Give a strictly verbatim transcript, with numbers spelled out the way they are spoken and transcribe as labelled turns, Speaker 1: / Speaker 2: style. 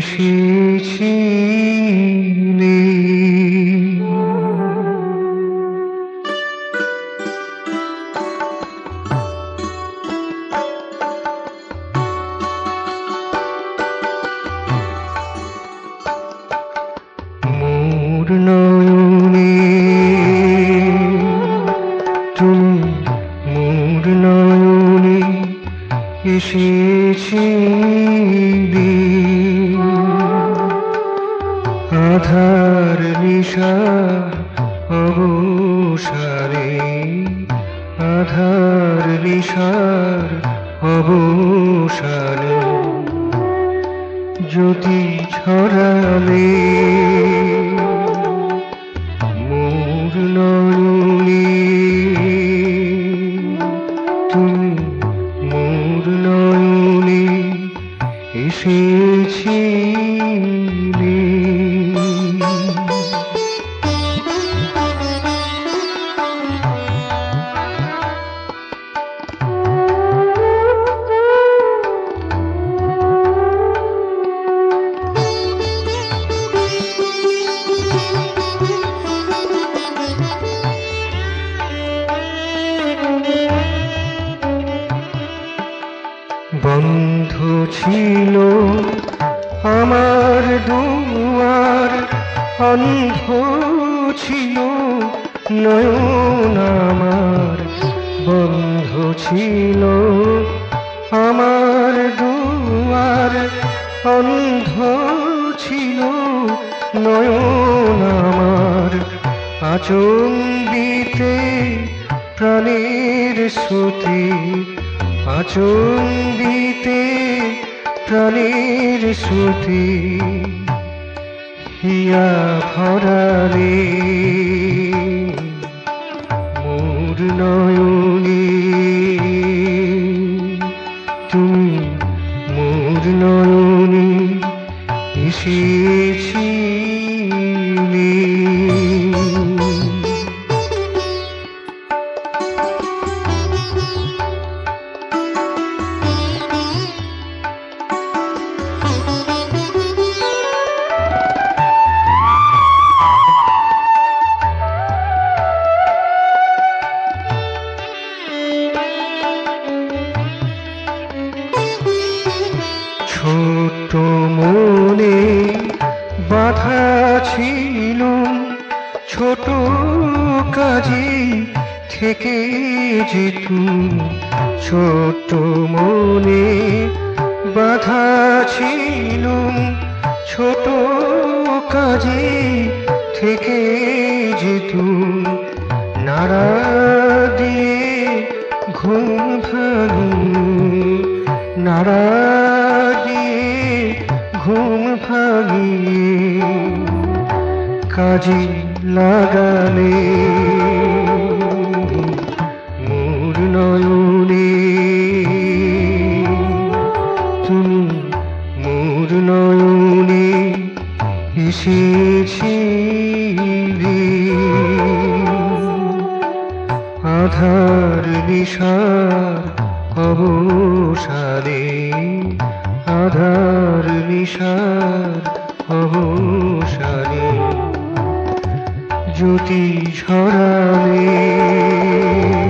Speaker 1: এসেছিলে। মোর নয়নে তুমি মোর নয়নে এসেছিলে। আধার নিশার অবসারে আধার নিশার অবসানে জ্যোতি ছড়ালে মোর নয়নে তুমি মোর নয়নে এসেছিলে। বন্ধ ছিল আমার দুয়ার, অন্ধ ছিল নয়ন আমার। বন্ধ ছিল আমার দুয়ার, অন্ধ ছিল নয়ন আমার। আচম্বিতে প্রাণের স্রোতে আচম্বিতে প্রাণের স্রোতে হিয়া ভরালে মোর নয়নে তুমি মোর নয়নে এসেছিলে। ছোট মনে বাধা ছিল, ছোট কাজে থেকে যেত। ছোট মনে বাধা ছিল, ছোট কাজে থেকে যেত। নাড়া দিয়ে ঘুম ভাঙি নাড়া দিয়ে ঘুম ভাঙিয়ে কাজে লাগালে মোর নয়নে তুমি মোর নয়নে এসেছিলে। আধার নিশার অবসানে আধার নিশার অবসানে জ্যোতি ছড়ালে।